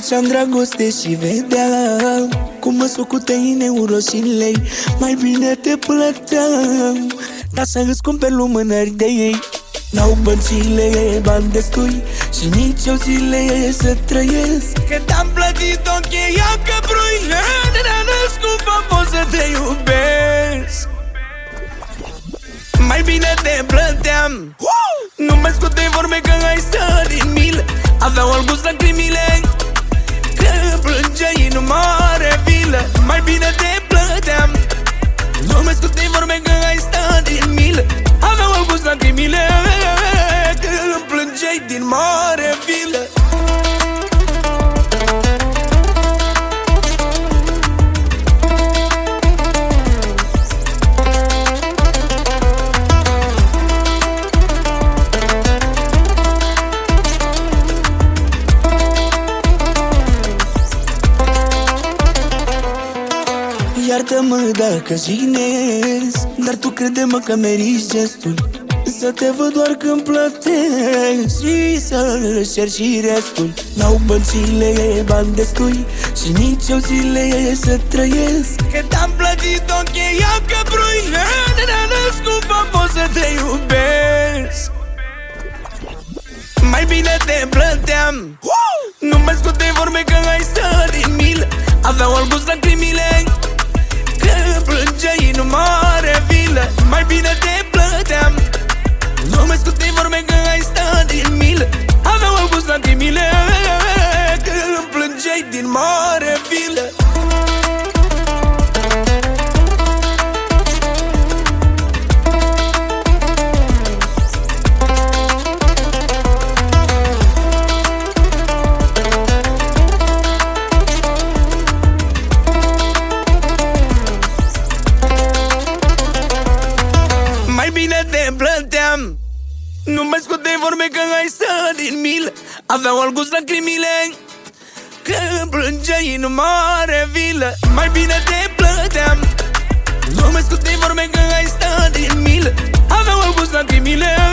făceam dragoste și vedeam cum mă socuteai în euro și în lei. Mai bine te plăteam, dar să-ți cumperi lumânări de ei. N-au băncile bani destui și nici eu zile să trăiesc, că te-am plătit ok, ia că brui. Scumpă, pot să te iubesc. Mai bine te plăteam, nu mai scoate vorbe că ai stat din milă. Aveau al gust lacrimile că plângeai în mare vilă. Mai bine te plăteam, nu mai scoate vorbe că ai stat din milă. Aveau al gust lacrimile că plângeai din mare vilă. Iartă-mă dacă jignesc, dar tu crede-mă că meriți gestul să te văd doar când plătesc și să cer și restul. N-au băncile bani destui și nici eu zile să trăiesc, că te-am plătit ok, ia că brui. Scumpă, pot să te iubesc. Mai bine te plăteam, nu mai scoate vorbe că ai stat din milă. Aveau al gust lacrimile că plângeai în mare vilă. Mai bine te plăteam, nu mai scoate vorbe că ai stat din milă. Aveau al gust lacrimile că plângeai din mare vilă. Mai bine te plăteam, nu mai scoate vorbe că ai stat din milă. Aveau al gust lacrimile că plângeai în mare vilă. Mai bine te plăteam, nu mai scoate vorbe că ai stat din milă. Aveau al gust lacrimile